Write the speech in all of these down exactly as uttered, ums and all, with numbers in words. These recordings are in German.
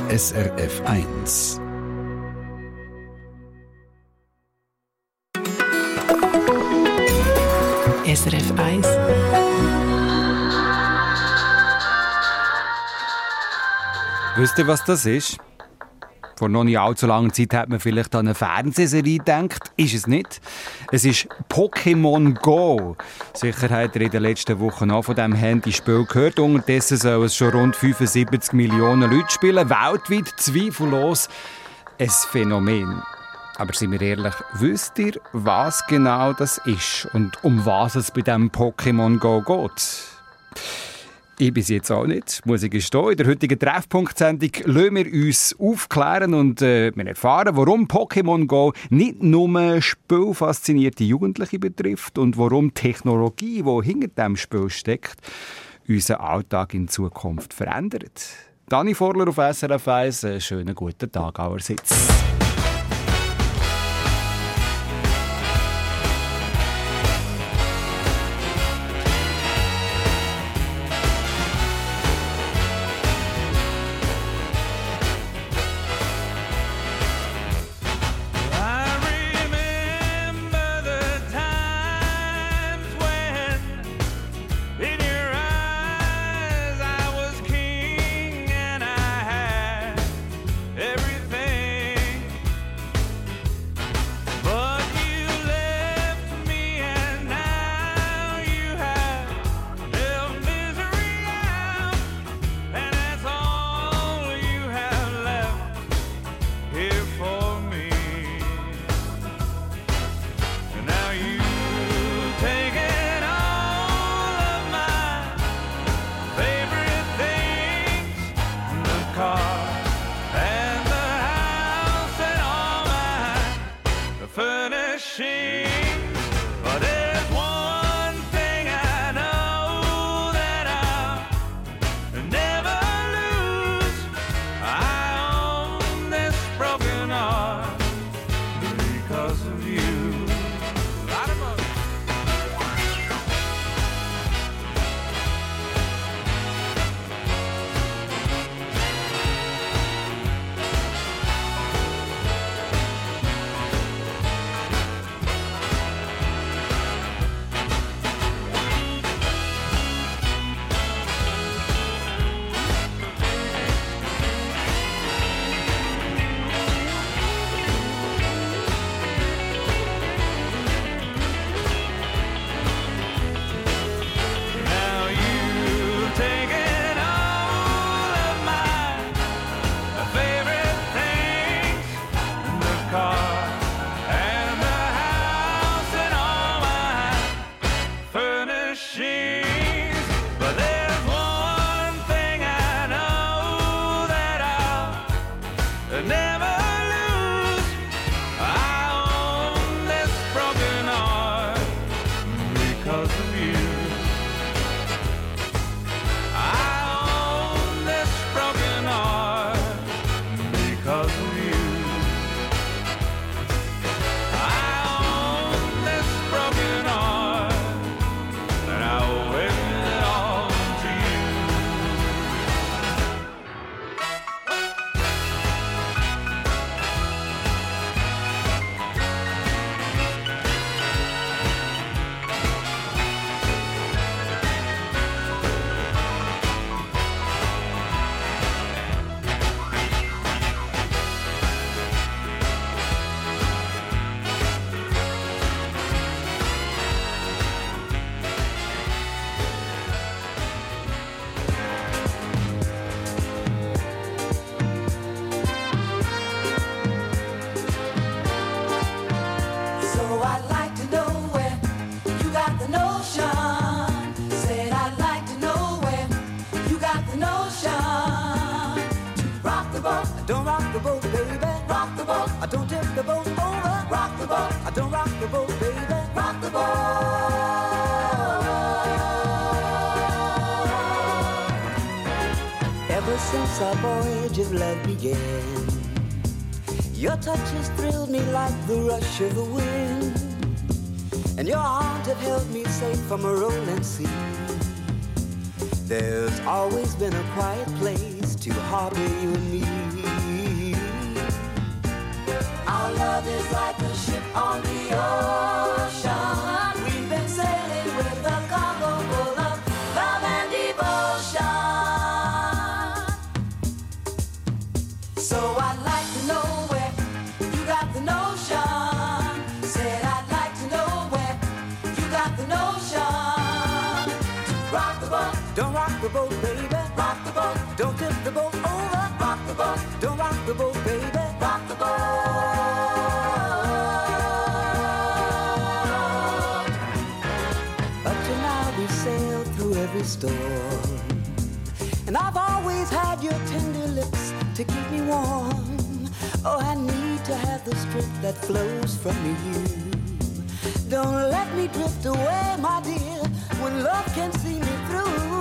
S R F eins. S R F eins. Wisst ihr, was das ist? Vor noch nicht allzu langer Zeit hat man vielleicht an eine Fernsehserie gedacht. Ist es nicht. Es ist Pokémon Go. Sicher habt ihr in den letzten Wochen auch von diesem Handyspiel gehört. Unterdessen sollen es schon rund fünfundsiebzig Millionen Leute spielen. Weltweit zweifellos ein Phänomen. Aber seien wir ehrlich, wisst ihr, was genau das ist und um was es bei diesem Pokémon Go geht? Ich bis jetzt auch nicht, muss ich gestehen. In der heutigen Treffpunkt-Sendung lassen wir uns aufklären und äh, wir erfahren, warum Pokémon Go nicht nur spielfaszinierte Jugendliche betrifft und warum Technologie, die hinter diesem Spiel steckt, unseren Alltag in Zukunft verändert. Dani Vorler auf S R F eins, einen schönen guten Tag allerseits. Since our voyage of love began, your touch has thrilled me like the rush of the wind, and your arms have held me safe from a rolling sea. There's always been a quiet place to harbor you and me. Our love is like a ship on the ocean. We've been sailing with a cargo full of love and devotion. So I'd like to know where you got the notion. Said I'd like to know where you got the notion. Rock the boat, don't rock the boat, baby. Rock the boat, don't tip the boat over. Rock the boat, don't rock the boat, baby. Rock the boat. Up to now we sailed through every storm, and I've always had your tender lips to keep me warm. Oh, I need to have the strength that flows from you. Don't let me drift away, my dear, when love can see me through.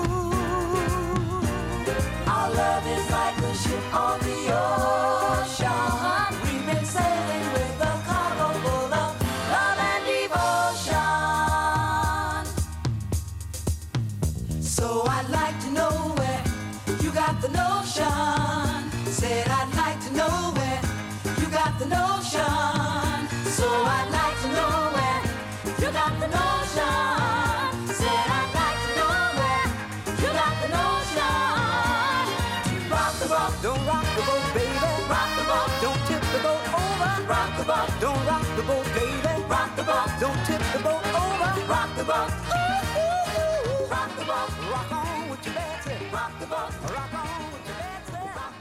Our love is like a ship on the ocean. We've been sailing with a cargo full of love and devotion. So I'd like to know where you got the notion. Said I'd like to know where you got the notion. So I'd like to know where you got the notion. Said I'd like to know where you got the notion. Rock the boat, don't rock the boat, baby. Rock the boat, don't tip the boat over. Rock the boat, don't rock the boat, baby. Rock the boat, don't tip the boat over. Rock the boat, ooh, ooh, ooh. Rock the boat, rock on with your Betsy. Rock the boat, rock on with your Betsy.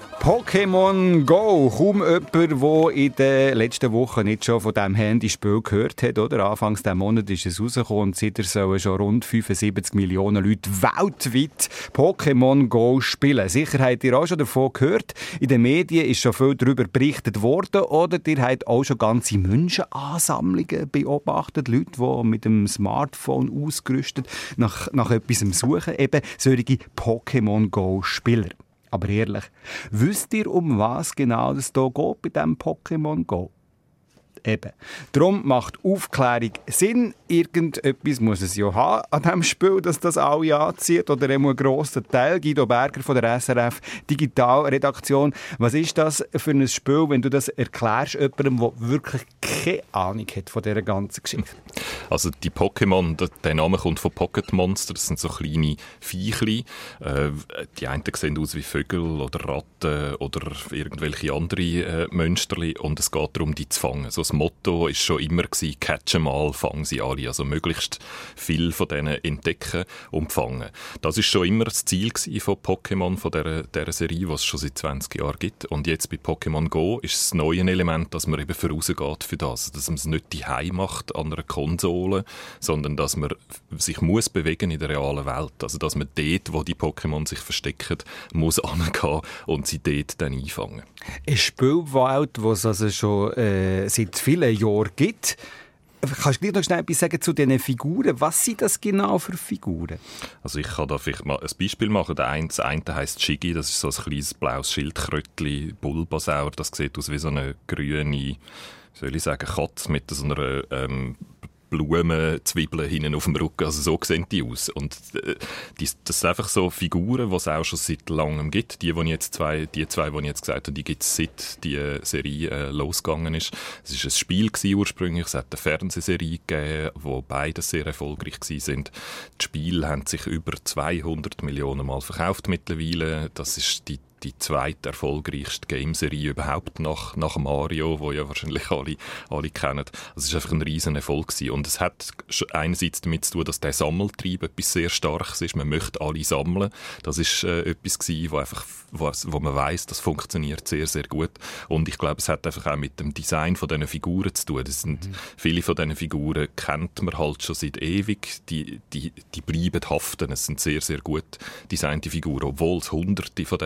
Pokémon Go. Kaum jemand, der in den letzten Wochen nicht schon von diesem Handyspiel gehört hat. Oder? Anfangs dieses Monats ist es rausgekommen und seitdem sollen schon rund fünfundsiebzig Millionen Leute weltweit Pokémon Go spielen. Sicher habt ihr auch schon davon gehört. In den Medien ist schon viel darüber berichtet worden. Oder ihr habt auch schon ganze Menschenansammlungen beobachtet. Leute, die mit dem Smartphone ausgerüstet nach, nach etwas suchen. Eben solche Pokémon Go-Spieler. Aber ehrlich, wisst ihr, um was genau es hier geht bei diesem Pokémon Go? Eben. Darum macht Aufklärung Sinn. Irgendetwas muss es ja haben an diesem Spiel, dass das alle anzieht. Oder eben ein grosser Teil. Guido Berger von der S R F Digitalredaktion. Was ist das für ein Spiel, wenn du das erklärst jemandem, der wirklich keine Ahnung hat von dieser ganzen Geschichte? Also die Pokémon, der Name kommt von Pocket Monster. Das sind so kleine Viechli. Äh, die einen sehen aus wie Vögel oder Ratten oder irgendwelche andere äh, Monsterli. Und es geht darum, die zu fangen. So das Motto war schon immer gewesen, catch 'em all, fang sie alle. Also möglichst viel von denen entdecken und fangen. Das ist schon immer das Ziel von Pokémon, von dieser, dieser Serie, die es schon seit zwanzig Jahren gibt. Und jetzt bei Pokémon Go ist das neue Element, dass man eben vorausgeht für das. Dass man es nicht daheim macht an einer Konsole, sondern dass man sich muss bewegen in der realen Welt. Also dass man dort, wo die Pokémon sich verstecken, muss hingehen und sie dort dann einfangen. Eine Spielwelt, die es also schon äh, seit vielen Jahren gibt. Kannst du gleich noch schnell etwas sagen zu diesen Figuren? Was sind das genau für Figuren? Also ich kann da vielleicht mal ein Beispiel machen. Der eine, das eine heisst Shiggy, das ist so ein kleines blaues Schildkrötchen, Bulbasaur. Das sieht aus wie so eine grüne, soll ich sagen, Katze mit so einer ähm, Blumenzwiebeln hinten auf dem Rücken. Also so sehen die aus. Und äh, die, das sind einfach so Figuren, die es auch schon seit langem gibt. Die, die, jetzt zwei, die zwei, die ich jetzt gesagt habe, die gibt es seit die Serie äh, losgegangen ist. Es war ein Spiel gewesen, ursprünglich. Es hat eine Fernsehserie gegeben, wo beide sehr erfolgreich waren. Die Spiele haben sich über zweihundert Millionen Mal verkauft mittlerweile. Das ist die die zweite erfolgreichste Game-Serie überhaupt nach, nach Mario, wo ja wahrscheinlich alle, alle kennen. Also es war einfach ein riesen Erfolg gewesen. Und es hat einerseits damit zu tun, dass der Sammeltrieb etwas sehr Starkes ist. Man möchte alle sammeln. Das ist äh, etwas gewesen, wo, einfach, wo, wo man weiss, das funktioniert sehr, sehr gut. Und ich glaube, es hat einfach auch mit dem Design von diesen Figuren zu tun. Das sind, mhm. Viele von diesen Figuren kennt man halt schon seit ewig. Die, die, die bleiben haften. Es sind sehr, sehr gut designte Figuren, obwohl es hunderte von denen gibt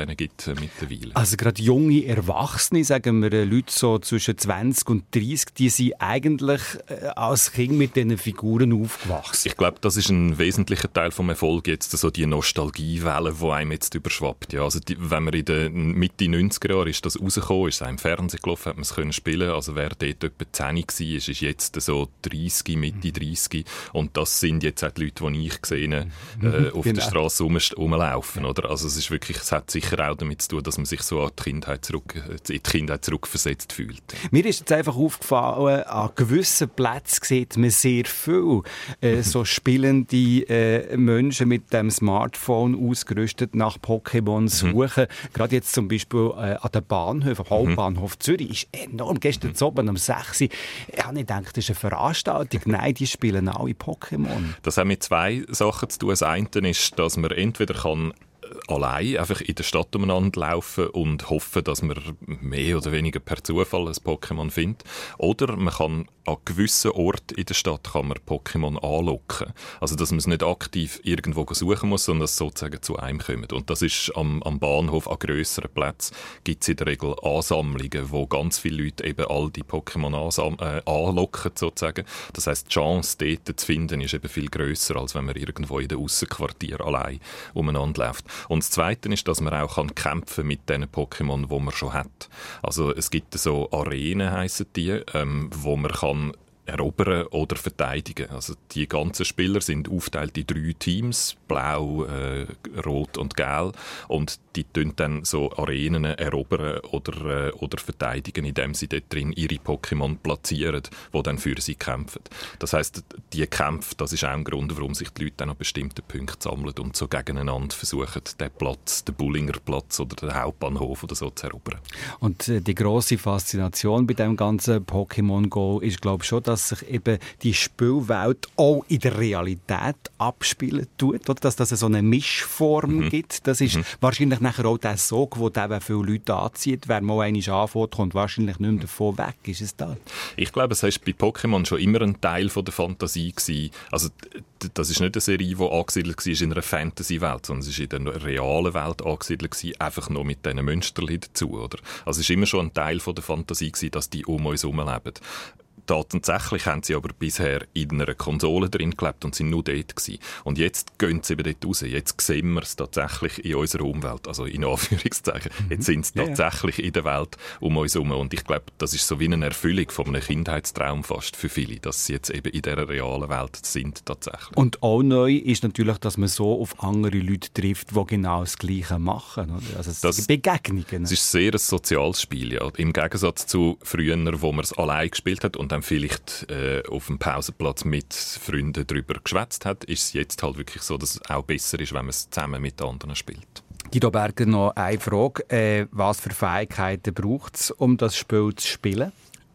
vergessen mittlerweile. Also gerade junge Erwachsene, sagen wir Leute so zwischen zwanzig und dreißig, die sind eigentlich äh, als Kind mit diesen Figuren aufgewachsen. Ich glaube, das ist ein wesentlicher Teil vom Erfolg jetzt, so die Nostalgiewelle, die einem jetzt überschwappt. Ja, also die, wenn man in den Mitte neunziger Jahren ist das rausgekommen, ist es auch im Fernsehen gelaufen, hat man es können spielen. Also wer dort etwa zehn war, ist, ist jetzt so dreißig, Mitte dreißig. Und das sind jetzt auch die Leute, die ich gesehen äh, auf genau. der Straße rum, rumlaufen. Oder? Also es ist wirklich, es hat sicher auch damit zu tun, dass man sich so an die Kindheit, zurück, in die Kindheit zurückversetzt fühlt. Mir ist jetzt einfach aufgefallen, an gewissen Plätzen sieht man sehr viel äh, so spielende äh, Menschen mit dem Smartphone ausgerüstet nach Pokémon suchen. Mhm. Gerade jetzt zum Beispiel äh, an den Bahnhöfen, Hauptbahnhof mhm. Zürich, ist enorm. Gestern mhm. oben um sechs Uhr, ich habe nicht gedacht, das ist eine Veranstaltung. Nein, die spielen alle Pokémon. Das hat mit zwei Sachen zu tun. Das eine ist, dass man entweder kann allein einfach in der Stadt umeinander laufen und hoffen, dass man mehr oder weniger per Zufall ein Pokémon findet. Oder man kann an gewissen Orten in der Stadt kann man Pokémon anlocken. Also dass man es nicht aktiv irgendwo suchen muss, sondern dass es sozusagen zu einem kommt. Und das ist am, am Bahnhof, an grösseren Plätzen, gibt es in der Regel Ansammlungen, wo ganz viele Leute eben all die Pokémon ansam- äh, anlocken sozusagen. Das heisst, die Chance, dort zu finden, ist eben viel grösser, als wenn man irgendwo in den Aussenquartier allein umeinander läuft. Und das Zweite ist, dass man auch kann kämpfen mit den Pokémon, die man schon hat. Also es gibt so Arenen, heissen die, ähm, wo man kann erobern oder verteidigen. Also die ganzen Spieler sind aufgeteilt in drei Teams, blau, äh, rot und gelb, und die tun dann so Arenen erobern oder, äh, oder verteidigen, indem sie dort drin ihre Pokémon platzieren, die dann für sie kämpfen. Das heisst, die Kämpfe, das ist auch ein Grund, warum sich die Leute dann an bestimmten Punkten sammeln und so gegeneinander versuchen, den Platz, den Bullingerplatz oder den Hauptbahnhof oder so zu erobern. Und äh, die grosse Faszination bei dem ganzen Pokémon Go ist, glaube ich, schon, dass sich eben die Spielwelt auch in der Realität abspielen tut, oder? Dass das so eine Mischform mhm. gibt. Das ist mhm. wahrscheinlich nachher auch der Sog, der eben viele Leute anzieht. Wer mal einmal anfängt, kommt wahrscheinlich nicht mehr davon weg. Ist es das? Ich glaube, es war bei Pokémon schon immer ein Teil von der Fantasie gewesen. Also das ist nicht eine Serie, die angesiedelt war in einer Fantasy-Welt, sondern es war in der realen Welt angesiedelt gewesen, einfach nur mit diesen Münsterchen dazu, oder? Also es war immer schon ein Teil von der Fantasie gewesen, dass die um uns herum leben. Tatsächlich haben sie aber bisher in einer Konsole drin gelebt und sind nur dort gewesen. Und jetzt gehen sie eben dort raus. Jetzt sehen wir es tatsächlich in unserer Umwelt. Also in Anführungszeichen. Mhm. Jetzt sind sie tatsächlich ja, ja. in der Welt um uns herum. Und ich glaube, das ist so wie eine Erfüllung von einem Kindheitstraum fast für viele, dass sie jetzt eben in dieser realen Welt sind tatsächlich. Und auch neu ist natürlich, dass man so auf andere Leute trifft, die genau das Gleiche machen. Oder? Also es das, Begegnungen. Es ist sehr ein soziales Spiel. Ja. Im Gegensatz zu früher, wo man es allein gespielt hat und dann vielleicht äh, auf dem Pausenplatz mit Freunden darüber geschwätzt hat, ist es jetzt halt wirklich so, dass es auch besser ist, wenn man es zusammen mit anderen spielt. Guido Berger, noch eine Frage. Äh, was für Fähigkeiten braucht es, um das Spiel zu spielen?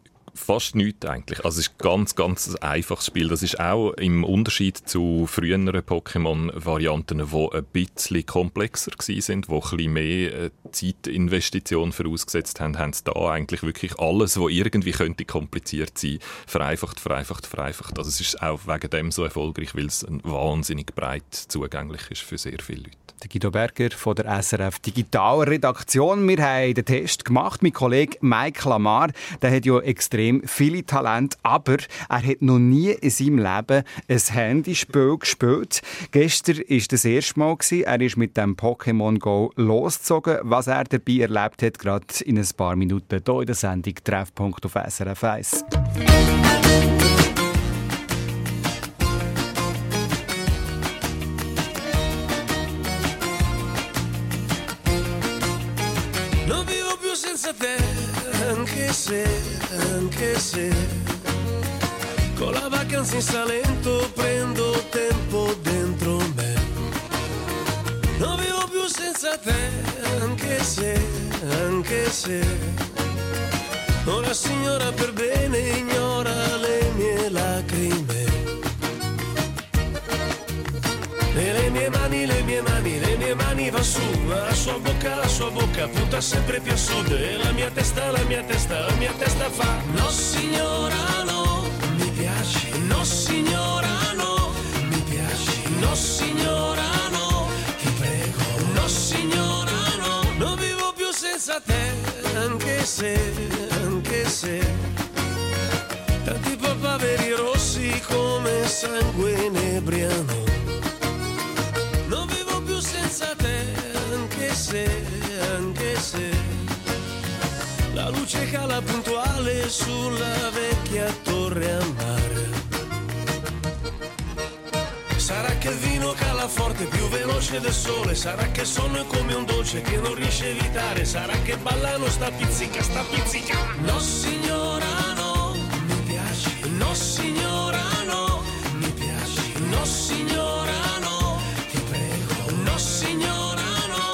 Fast nichts eigentlich. Also es ist ein ganz, ganz ein einfaches Spiel. Das ist auch im Unterschied zu früheren Pokémon-Varianten, die ein bisschen komplexer waren, die ein bisschen mehr Zeitinvestition vorausgesetzt haben, haben sie da eigentlich wirklich alles, was irgendwie könnte kompliziert sein, vereinfacht, vereinfacht, vereinfacht. Also es ist auch wegen dem so erfolgreich, weil es wahnsinnig breit zugänglich ist für sehr viele Leute. Der Guido Berger von der S R F Digitalredaktion. Wir haben den Test gemacht. Mein Kollege Mike Lamar, der hat ja extrem viele Talente, aber er hat noch nie in seinem Leben ein Handyspiel gespielt. Gestern war das erste Mal. Er ist mit dem Pokémon Go losgezogen. Was er dabei erlebt hat, gerade in ein paar Minuten hier in der Sendung Treffpunkt auf S R F eins. Anche se, anche se con la vacanza in Salento prendo tempo dentro me. Non vivo più senza te, anche se, anche se una signora per bene ignora le mie lacrime. E le mie mani, le mie mani, le mie mani va su, la sua bocca, la sua bocca punta sempre più a sud. E la mia testa, la mia testa, la mia testa fa no signora no, mi piaci, no signora no, mi piaci, no signora no, ti prego, no signora no, non vivo senza te, anche se, anche se tanti papaveri rossi come sangue inebriano. Non vivo più senza te, anche se, anche se la luce cala puntuale sulla vecchia torre a mare. Sarà che il vino cala forte, più veloce del sole. Sarà che il sonno è come un dolce che non riesce a evitare. Sarà che ballano sta pizzica, sta pizzica. No signora no, mi piaci. No signora no, mi piaci. No signora no, ti prego. No signora no.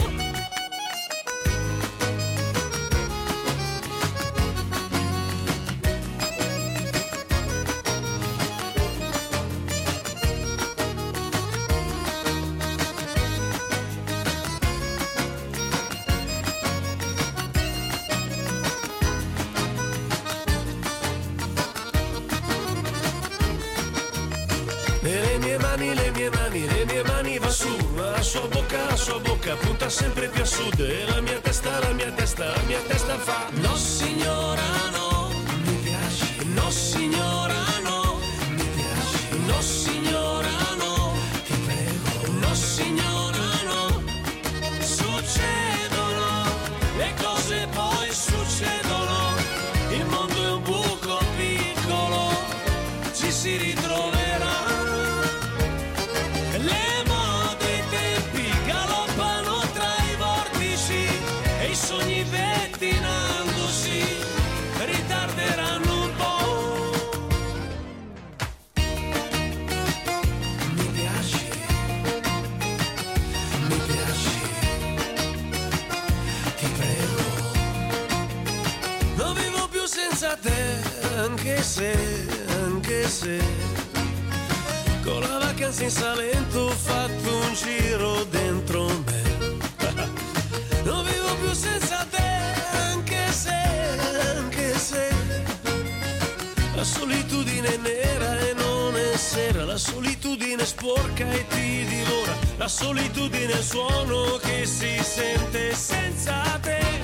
E le mie mani, le mie mani, le mie mani va su, la sua bocca, la sua bocca punta sempre più a sud. E la mia testa, la mia testa, la mia testa fa no signora no, mi piaci. No signora no, mi piaci. No signora no, ti prego. No signora no. Succedono le cose, poi succedono. Il mondo è un buco piccolo, ci si ritroverà. Le mode, i tempi galoppano tra i vortici e i sogni pettinandosi ritarderanno un po'. Mi piaci, mi piaci, ti prego. Non vivo più senza te, anche se, anche se con la vacanza in Salento ho fatto un giro dentro me. Non vivo più senza te, anche se, anche se la solitudine è nera e non è sera. La solitudine è sporca e ti divora. La solitudine è il suono che si sente senza te.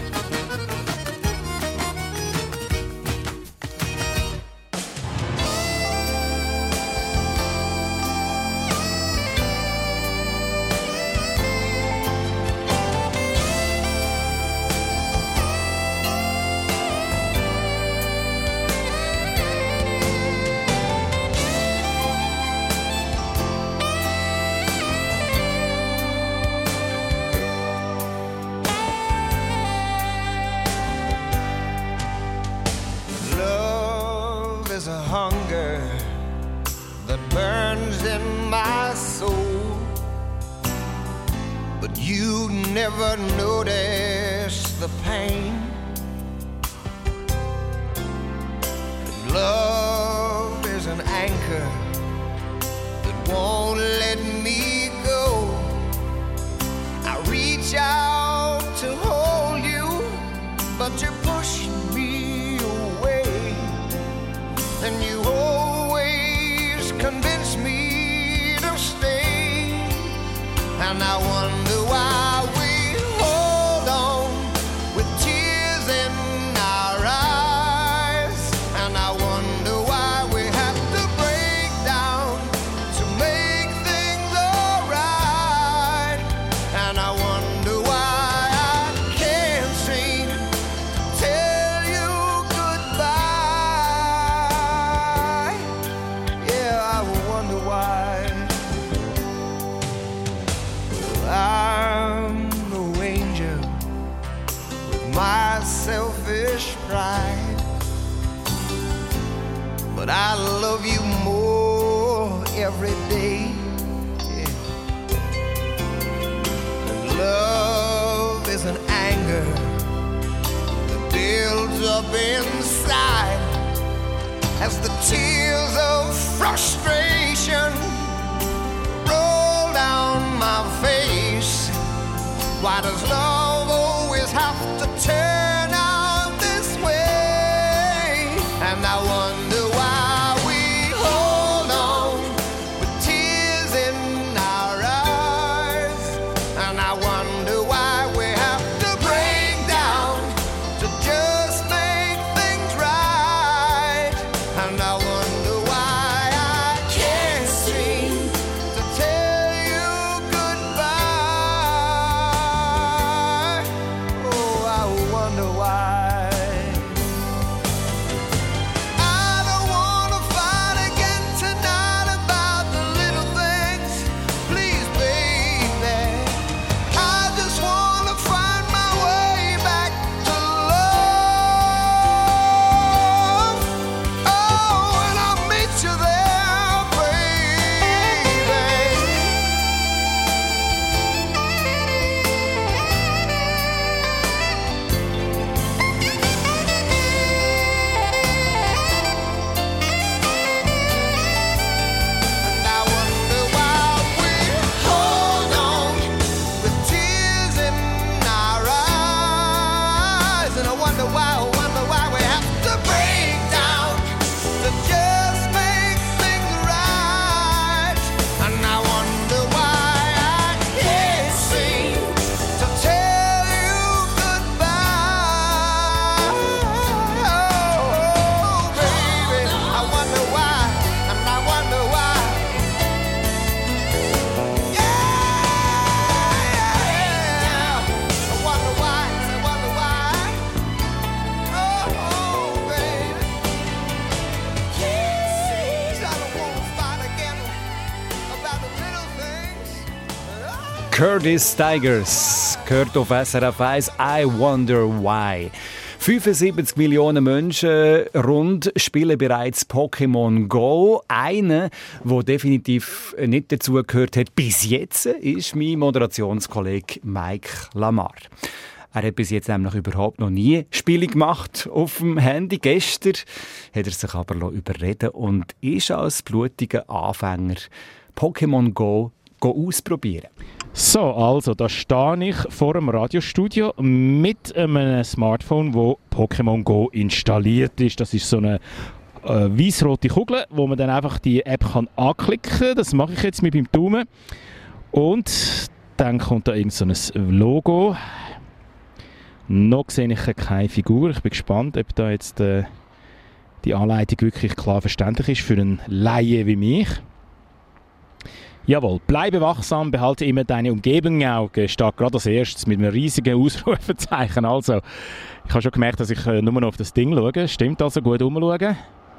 There's a hunger that burns in my soul, but you never notice the pain. Love is an anchor that won't let me go. I reach out to hold you, but you push me away. And you always convince me to stay. And I wonder why we hold on with tears in our eyes. And I wonder why we have to break down to make things alright. And I wonder why I can't seem to tell you goodbye. Yeah, I wonder why. Well, I'm no angel with my selfish pride, but I love you more every day. Yeah. And love is an anger that builds up inside as the tears of frustration roll down my face. Why does love always have to turn out this way? And I wonder why we hold on with tears in our eyes. And I wonder why we have to break down Curtis Tigers gehört auf S R F eins I Wonder Why. fünfundsiebzig Millionen Menschen rund spielen bereits Pokémon Go. Einer, der definitiv nicht dazugehört hat bis jetzt, ist mein Moderationskollege Mike Lamar. Er hat bis jetzt nämlich überhaupt noch nie Spiele gemacht auf dem Handy. Gestern hat er sich aber überreden und ist als blutiger Anfänger Pokémon Go ausprobieren. So, also, da stehe ich vor einem Radiostudio mit einem Smartphone, wo Pokémon Go installiert ist. Das ist so eine äh, weiss-rote Kugel, wo man dann einfach die App kann anklicken kann. Das mache ich jetzt mit meinem Daumen. Und dann kommt da irgend so ein Logo. Noch sehe ich keine Figur. Ich bin gespannt, ob da jetzt äh, die Anleitung wirklich klar verständlich ist für einen Laie wie mich. Jawohl, bleibe wachsam, behalte immer deine Umgebung im Auge. Steht gerade als erstes mit einem riesigen Ausrufezeichen. Also, ich habe schon gemerkt, dass ich äh, nur noch auf das Ding schaue. Stimmt, also gut umschauen.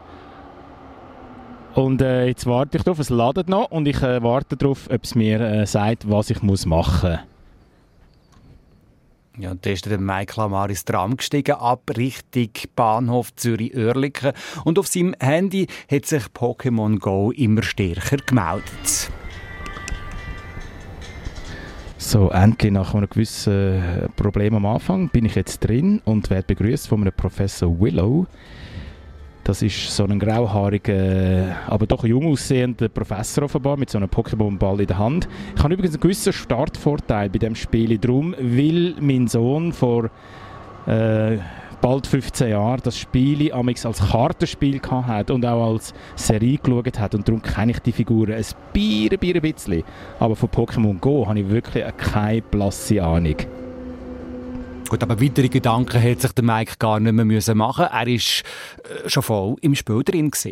Und äh, jetzt warte ich darauf, es ladet noch und ich äh, warte darauf, ob es mir äh, sagt, was ich muss machen muss. Ja, und da ist der Mike Lamar ins Tram gestiegen, ab Richtung Bahnhof Zürich-Oerlikon. Und auf seinem Handy hat sich Pokémon Go immer stärker gemeldet. So, endlich nach einem gewissen Problem am Anfang bin ich jetzt drin und werde begrüßt von einem Professor Willow. Das ist so ein grauhaariger, aber doch jung aussehender Professor offenbar mit so einem Pokémon-Ball in der Hand. Ich habe übrigens einen gewissen Startvorteil bei diesem Spiel drum, weil mein Sohn vor äh, bald fünfzehn Jahren das Spiel amigs als Kartenspiel hatte und auch als Serie geschaut hat. Und darum kenne ich die Figuren ein Bier, Bier, ein bisschen. Aber von Pokémon Go habe ich wirklich keine blasse Ahnung. Gut, aber weitere Gedanken hätte sich der Mike gar nicht mehr müssen machen. Er war äh, schon voll im Spiel drin gewesen.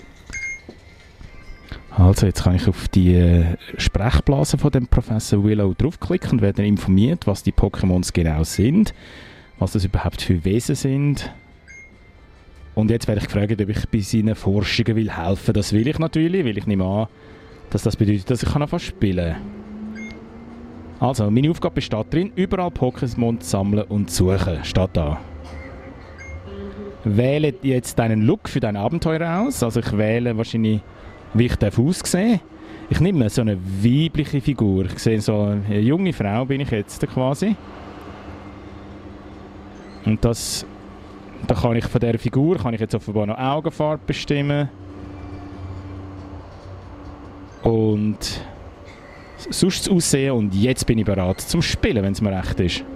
Also, jetzt kann ich auf die äh, Sprechblase von dem Professor Willow draufklicken und werde dann informiert, was die Pokémons genau sind, was das überhaupt für Wesen sind. Und jetzt werde ich gefragt, ob ich bei seinen Forschungen will helfen. Das will ich natürlich, weil ich nehme an, dass das bedeutet, dass ich anfangen spielen kann. Also, meine Aufgabe besteht drin, überall Pokémon sammeln und suchen. Steht da. Wähle jetzt deinen Look für dein Abenteuer aus. Also ich wähle wahrscheinlich, wie ich darf aussehen. Ich nehme so eine weibliche Figur. Ich sehe so eine junge Frau bin ich jetzt quasi. Und das, da kann ich von dieser Figur kann ich jetzt offenbar noch Augenfarbe bestimmen. Und sonst aussehen und jetzt bin ich bereit zum Spielen, wenn es mir recht ist.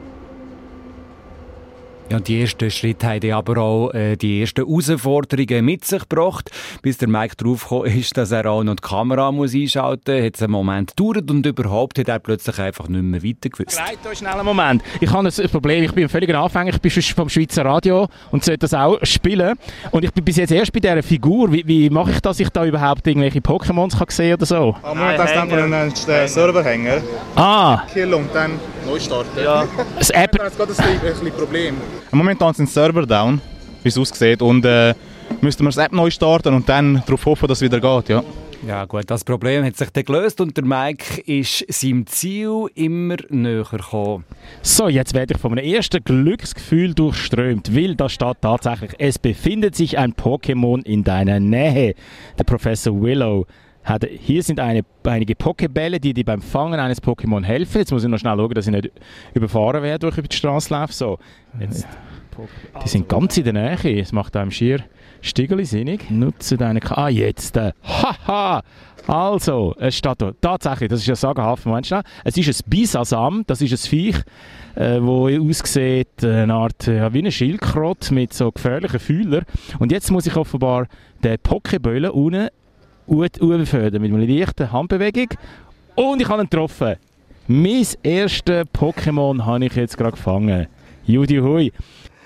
Ja, und die ersten Schritte haben aber auch äh, die ersten Herausforderungen mit sich gebracht. Bis der Mike draufgekommen ist, dass er auch noch die Kamera muss einschalten muss, hat es einen Moment gedauert und überhaupt hat er plötzlich einfach nicht mehr weiter gewusst. Gleit euch schnell einen Moment. Ich habe ein Problem, ich bin ein völliger Anfänger, ich bin vom Schweizer Radio und sollte das auch spielen. Und ich bin bis jetzt erst bei dieser Figur. Wie, wie mache ich das, dass ich da überhaupt irgendwelche Pokémons kann sehen oder so? Am Moment hast du einfach einen Serverhänger. Ah! Kill und dann neu starten. Ja. Das App... Das ist gerade ein bisschen Problem. Momentan sind Server down, wie es aussieht, und äh, müssten wir das App neu starten und dann darauf hoffen, dass es wieder geht, ja. Ja gut, das Problem hat sich dann gelöst und der Mike ist seinem Ziel immer näher gekommen. So, jetzt werde ich von einem ersten Glücksgefühl durchströmt, weil da steht tatsächlich, es befindet sich ein Pokémon in deiner Nähe. Der Professor Willow hat, hier sind eine, einige Pokébälle, die dir beim Fangen eines Pokémon helfen. Jetzt muss ich noch schnell schauen, dass ich nicht überfahren werde, durch über die Straße laufe. So, jetzt, die sind ganz in der Nähe. Es macht einem schier Stigeli sinnig. Nutze deine K Ah, jetzt. Äh, haha! Also, es steht da. Tatsächlich, das ist ein sagenhafter Moment. Es ist ein Bisasam, das ist ein Viech, äh, wo aussieht, eine Art ja, wie eine Schildkröte mit so gefährlichen Fühlern. Und jetzt muss ich offenbar den Pokéböllen unten überfördern mit einer leichten Handbewegung. Und ich habe ihn getroffen. Mein erstes Pokémon habe ich jetzt gerade gefangen. Judy hui.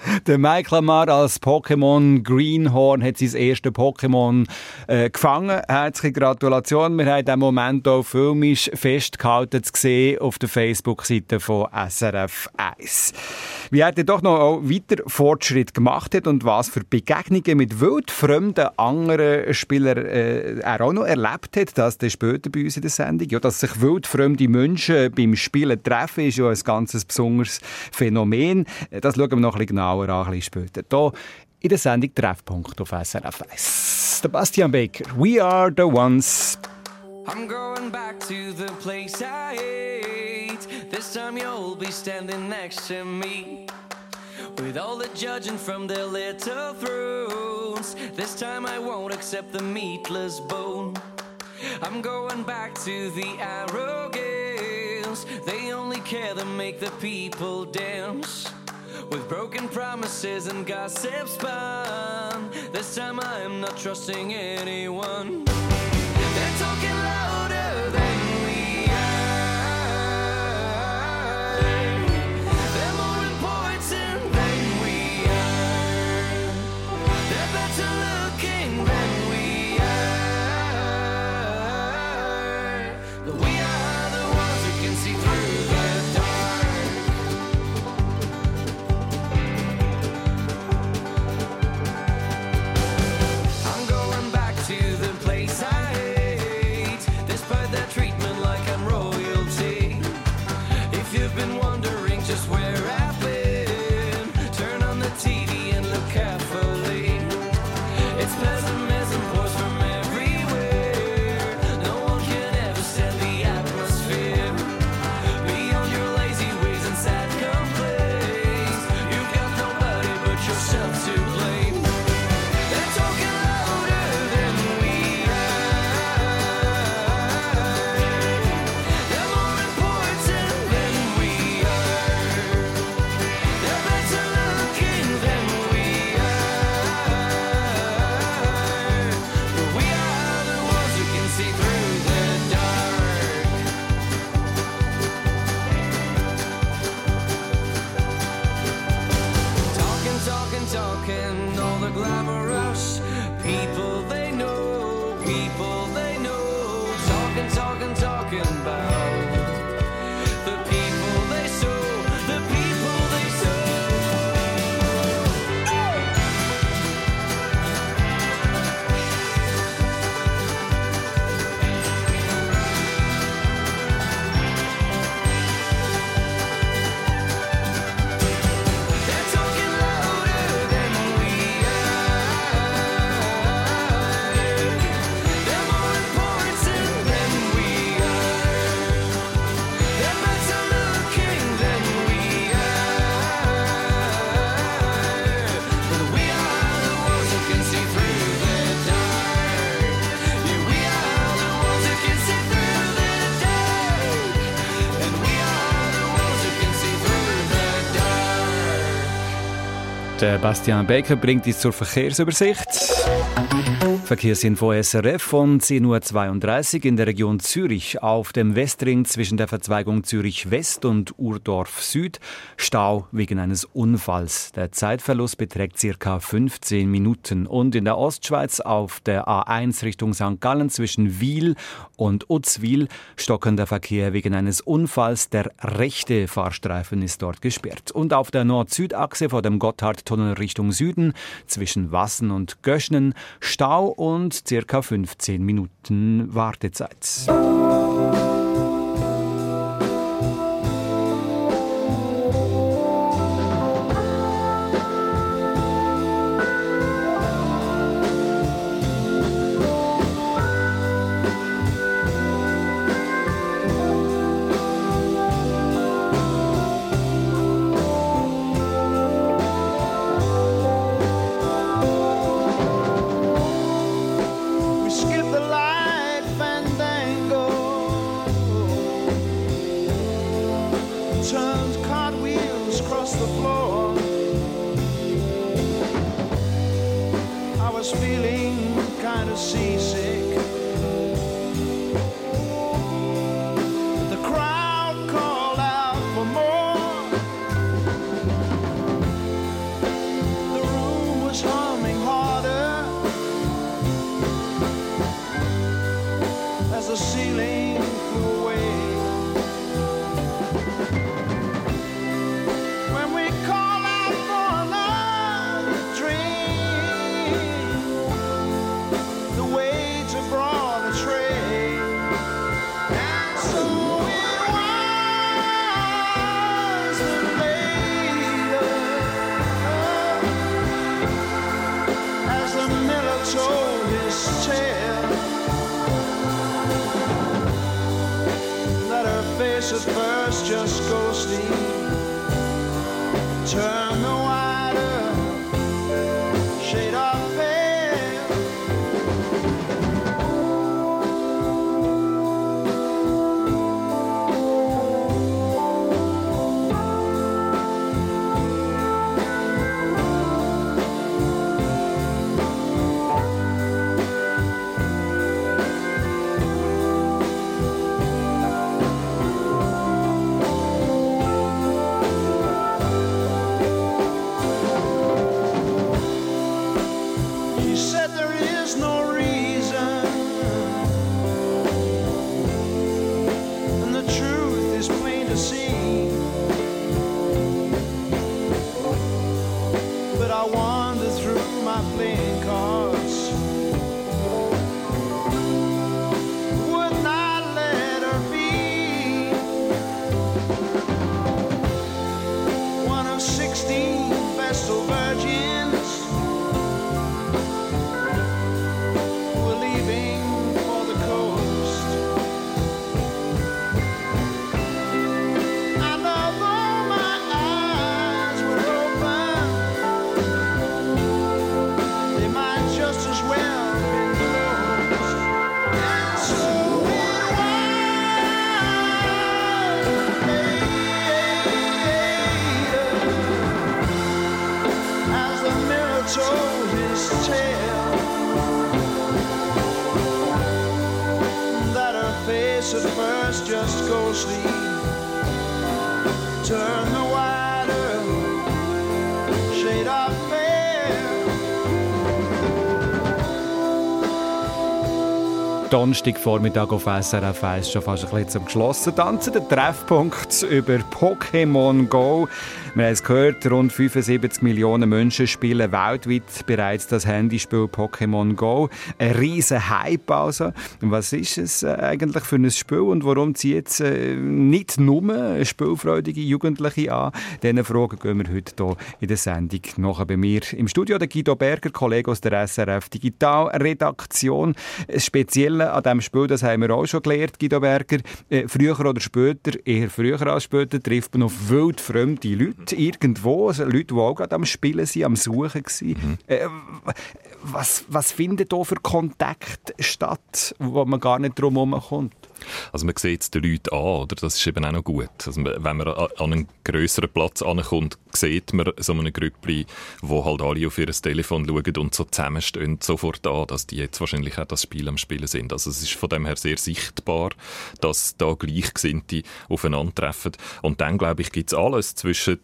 Der Mike Lamar als Pokémon Greenhorn hat sein erstes Pokémon äh, gefangen. Herzliche Gratulation. Wir haben diesen Moment auch filmisch festgehalten zu sehen auf der Facebook-Seite von S R F eins. Wie er dann doch noch auch weiter Fortschritt gemacht hat und was für Begegnungen mit wildfremden anderen Spielern äh, er auch noch erlebt hat, das dann später bei uns in der Sendung. Ja, dass sich wildfremde Menschen beim Spielen treffen, ist ja ein ganz besonderes Phänomen. Das schauen wir noch ein bisschen genauer an, ein bisschen später. Hier in der Sendung Treffpunkt auf S R F eins. Sebastian Baker, We Are The Ones. I'm going back to the place I hate. This time you'll be standing next to me. With all the judging from their little thrones. This time I won't accept the meatless bone. I'm going back to the arrogance. They only care to make the people dance. With broken promises and gossip spun. This time I am not trusting anyone. They're talking louder than we are. They're more important than we are. They're better looking than we are. But we are the ones who can see through the dark. I'm going back to the place I hate. Despite their treatment like I'm royalty. If you've been wondering just where I've been, turn on the T V and look carefully. It's pessimism pours from everywhere. No one can ever stand the atmosphere. Beyond your lazy ways and sad complaints, you've got nobody but yourself to blame. They're talking louder than we are. They're more important than we are. They're better looking than we are. But we are the ones who can see through the dark. Talking, talking, talking, all the glamorous people they know, people they know. Talking, talking, talking about the people they sow, the people they sow. They're talking louder than we are. They're more important than we are. They're better looking than we are. But we are the ones who can see through the dark. Yeah, we are the ones who can see through the dark. And we are the ones who can see through the dark. Der Bastian Baker bringt uns zur Verkehrsübersicht. Verkehrsinfo S R F von zehn Uhr zweiunddreißig in der Region Zürich. Auf dem Westring zwischen der Verzweigung Zürich West und Urdorf Süd Stau wegen eines Unfalls. Der Zeitverlust beträgt ca. fünfzehn Minuten. Und in der Ostschweiz auf der A eins Richtung Sankt Gallen zwischen Wil und Uzwil stockender Verkehr wegen eines Unfalls. Der rechte Fahrstreifen ist dort gesperrt. Und auf der Nord-Süd-Achse vor dem Gotthardtunnel Richtung Süden zwischen Wassen und Göschnen Stau und ca. fünfzehn Minuten Wartezeit. We skip the light fandango, turns cartwheels across the floor. I was feeling kind of seasick. The crowd called out for more. face at first just go sleep. Turn the wider shade of pale. He said there is no reason, and the truth is plain to see. But I wander through my playing cards, would not let her be one of sixteen Vestal virgins. We're leaving for the coast, and although my eyes were open, they might just as well have been closed. And so it was, as the mirror told his tale, that her face at first just goes sleep. Turn the wider shade of pale. Donnerstagvormittag auf S R F eins schon fast ein bisschen zum geschlossen tanzen. Der Treffpunkt über Pokémon Go. Wir haben es gehört, rund fünfundsiebzig Millionen Menschen spielen weltweit bereits das Handyspiel Pokémon Go. Ein riesen Hype also. Was ist es eigentlich für ein Spiel und warum zieht es nicht nur spielfreudige Jugendliche an? Diesen Fragen gehen wir heute hier in der Sendung nachher bei mir. Im Studio der Guido Berger, Kollege aus der S R F Digitalredaktion. Das Spezielle an diesem Spiel, das haben wir auch schon gelernt, Guido Berger. Äh, früher oder später, eher früher als später, trifft man auf wildfremde Leute irgendwo, also Leute, die auch gerade am Spielen sind, am Suchen waren. Mhm. Äh, was, was findet da für Kontakte statt, wo man gar nicht drum herum kommt? Also man sieht es den Leuten an, oder? Das ist eben auch noch gut. Also wenn man an einen grösseren Platz ankommt, sieht man so eine Grüppli, wo halt alle auf ihr Telefon schauen und so zusammenstehen, sofort an, dass die jetzt wahrscheinlich auch das Spiel am Spielen sind. Also es ist von dem her sehr sichtbar, dass da Gleichgesinnte aufeinandertreffen. Und dann, glaube ich, gibt es alles zwischen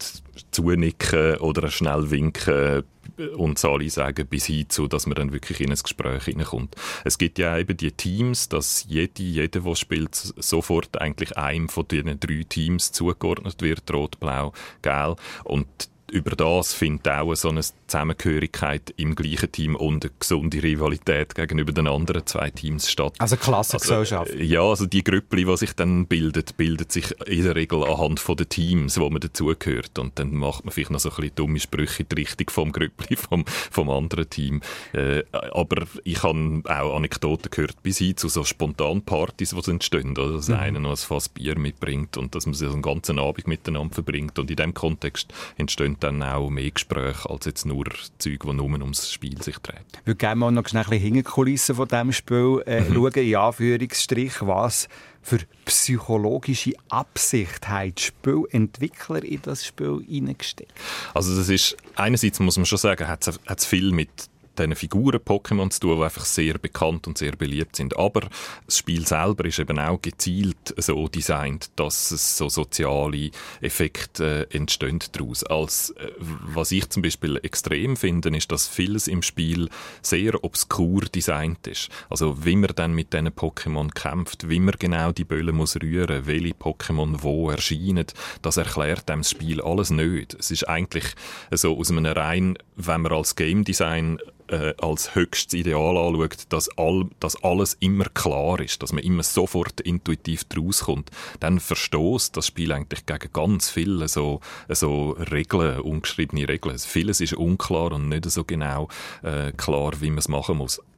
Zunicken oder schnell winken und alle sagen bis hin zu, dass man dann wirklich in ein Gespräch hineinkommt. Es gibt ja eben die Teams, dass jede, jeder, der spielt, sofort eigentlich einem von diesen drei Teams zugeordnet wird, rot, blau, gelb. Und über das findet auch so eine Zusammengehörigkeit im gleichen Team und eine gesunde Rivalität gegenüber den anderen zwei Teams statt. Also Klassengesellschaft. Also, ja, also die Grüppli, die sich dann bildet, bildet sich in der Regel anhand von den Teams, wo man dazugehört. Und dann macht man vielleicht noch so ein bisschen dumme Sprüche in die Richtung vom Grüppli, vom, vom anderen Team. Äh, aber ich habe auch Anekdoten gehört, bis hin zu so Spontanpartys, die entstehen. Oder? Dass mhm. einer noch ein Fass Bier mitbringt und dass man sich einen ganzen Abend miteinander verbringt. Und in diesem Kontext entstehen dann auch mehr Gespräche als jetzt nur Zeug, die nur ums Spiel sich dreht. Ich würde gerne mal noch schnell ein bisschen hinter die Kulissen von diesem Spiel äh, mhm. schauen, in Anführungsstrich, was für psychologische Absicht haben die Spielentwickler in das Spiel hineingesteckt? Also das ist, einerseits muss man schon sagen, hat es viel mit diesen Figuren Pokémon zu tun, die einfach sehr bekannt und sehr beliebt sind. Aber das Spiel selber ist eben auch gezielt so designt, dass es so soziale Effekte äh, entstehen daraus. Als, äh, was ich zum Beispiel extrem finde, ist, dass vieles im Spiel sehr obskur designt ist. Also wie man dann mit diesen Pokémon kämpft, wie man genau die Böllen muss rühren, welche Pokémon wo erscheinen, das erklärt dem das Spiel alles nicht. Es ist eigentlich so aus einem rein, wenn man als Game Design Äh, als höchstes Ideal anschaut, dass, all, dass alles immer klar ist, dass man immer sofort intuitiv draus kommt, dann verstößt das Spiel eigentlich gegen ganz viele so, so Regeln, ungeschriebene Regeln. Vieles ist unklar und nicht so genau äh, klar, wie man es machen muss.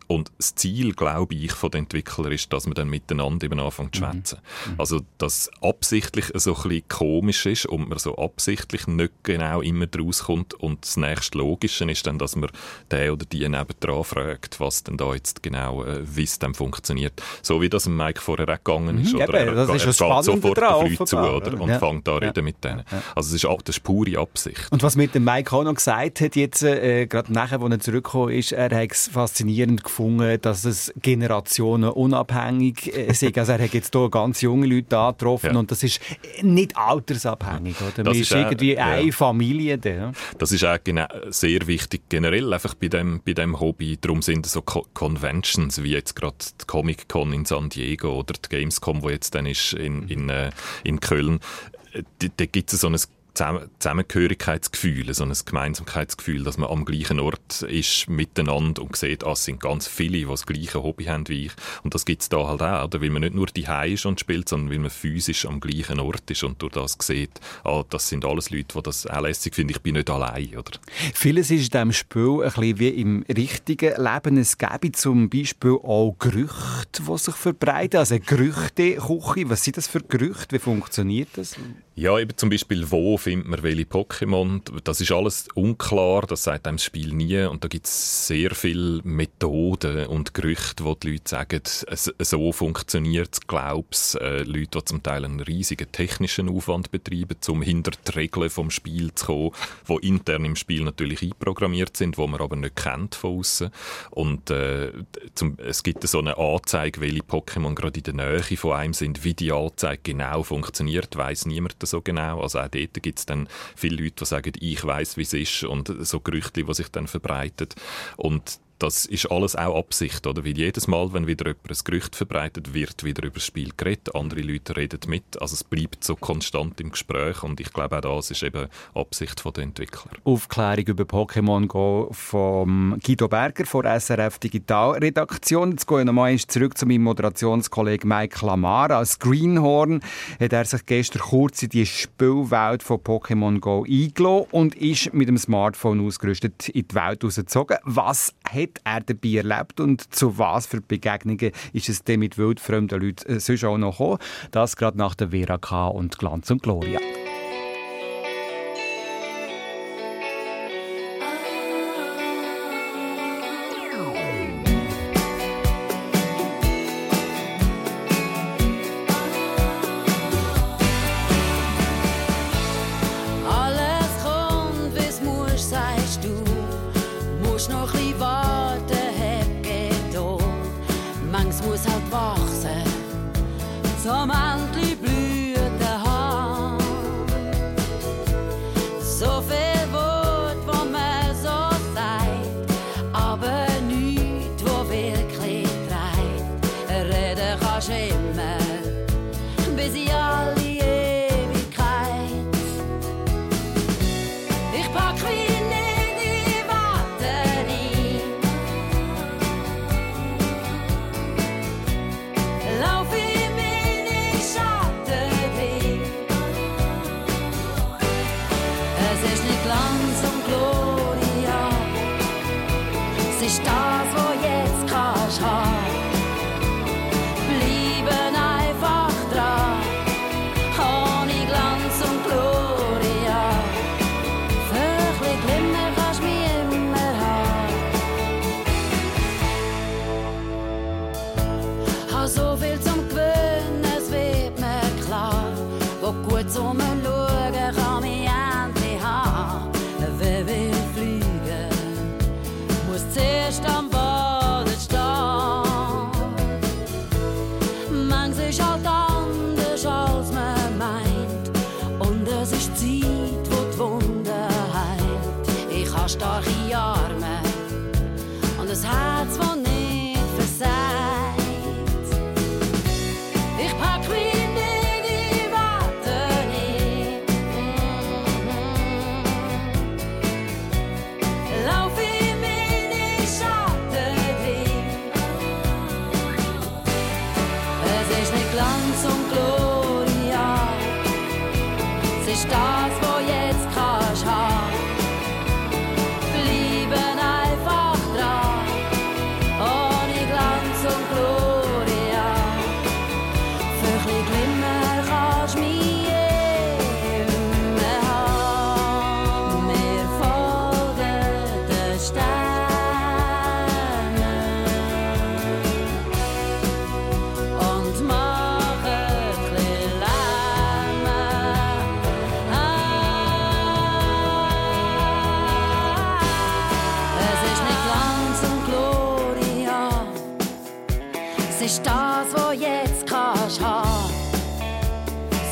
Und das Ziel, glaube ich, von den Entwicklern ist, dass man dann miteinander eben anfängt zu schwätzen. Mhm. Also, dass absichtlich so ein bisschen komisch ist und man so absichtlich nicht genau immer draus kommt. Und das nächste Logische ist dann, dass man den oder die nebendran fragt, was denn da jetzt genau, äh, wie es dann funktioniert. So wie das dem Mike vorher auch gegangen ist. Mhm, oder eben, das er, ist er das geht Spannende sofort daran, auf Leute zu oder? Und ja. fängt da ja. reden mit denen. Ja. Also, es ist, das ist pure Absicht. Und was mit dem Mike auch noch gesagt hat, jetzt, äh, gerade nachher, als er zurückgekommen ist, er hat es faszinierend gefunden, dass es Generationen unabhängig äh, ist. Also er hat jetzt hier ganz junge Leute angetroffen ja. und das ist nicht altersabhängig. Oder? Man ist, ist irgendwie auch, eine ja. Familie. Da, ja. Das ist auch gena- sehr wichtig generell einfach bei dem, bei dem Hobby. Darum sind so Co- Conventions, wie jetzt gerade die Comic-Con in San Diego oder die Gamescom, die jetzt dann ist in, in, äh, in Köln. Da, da gibt es so ein Zusammengehörigkeitsgefühl, so ein Gemeinsamkeitsgefühl, dass man am gleichen Ort ist, miteinander und sieht, ah, es sind ganz viele, die das gleiche Hobby haben wie ich. Und das gibt es da halt auch, oder? Weil man nicht nur daheim ist und spielt, sondern weil man physisch am gleichen Ort ist und durch das sieht, ah, das sind alles Leute, die das auch lässig finden, ich bin nicht allein, oder? Vieles ist in diesem Spiel ein bisschen wie im richtigen Leben. Es gäbe zum Beispiel auch Gerüchte, die sich verbreiten. Also Gerüchte-Küche, was sind das für Gerüchte? Wie funktioniert das? Ja, eben zum Beispiel, wo findet man welche Pokémon? Das ist alles unklar, das sagt einem das Spiel nie. Und da gibt es sehr viele Methoden und Gerüchte, wo die Leute sagen, so funktioniert es, glaub's. Äh, Leute, die zum Teil einen riesigen technischen Aufwand betreiben, um hinter die Regeln vom Spiel zu kommen, die intern im Spiel natürlich einprogrammiert sind, die man aber nicht kennt von außen. Und äh, zum, es gibt so eine Anzeige, welche Pokémon gerade in der Nähe von einem sind, wie die Anzeige genau funktioniert, weiss niemand so genau. Also auch dort gibt es dann viele Leute, die sagen, ich weiss, wie es ist, und so Gerüchte, die sich dann verbreiten. Und das ist alles auch Absicht, oder? Weil jedes Mal, wenn wieder jemand ein Gerücht verbreitet, wird wieder über das Spiel geredet, andere Leute reden mit, also es bleibt so konstant im Gespräch, und ich glaube auch das ist eben Absicht der Entwickler. Aufklärung über Pokémon Go von Guido Berger von der S R F Digital Redaktion. Jetzt gehe ich nochmal zurück zu meinem Moderationskollegen Mike Lamar. Als Greenhorn hat er sich gestern kurz in die Spielwelt von Pokémon Go eingelassen und ist mit dem Smartphone ausgerüstet in die Welt rausgezogen. Was hat er dabei erlebt und zu was für Begegnungen ist es denn mit wildfremden Leuten äh, sonst auch noch gekommen? Das gerade nach der Vera K. und Glanz und Gloria. Bleiben einfach dran,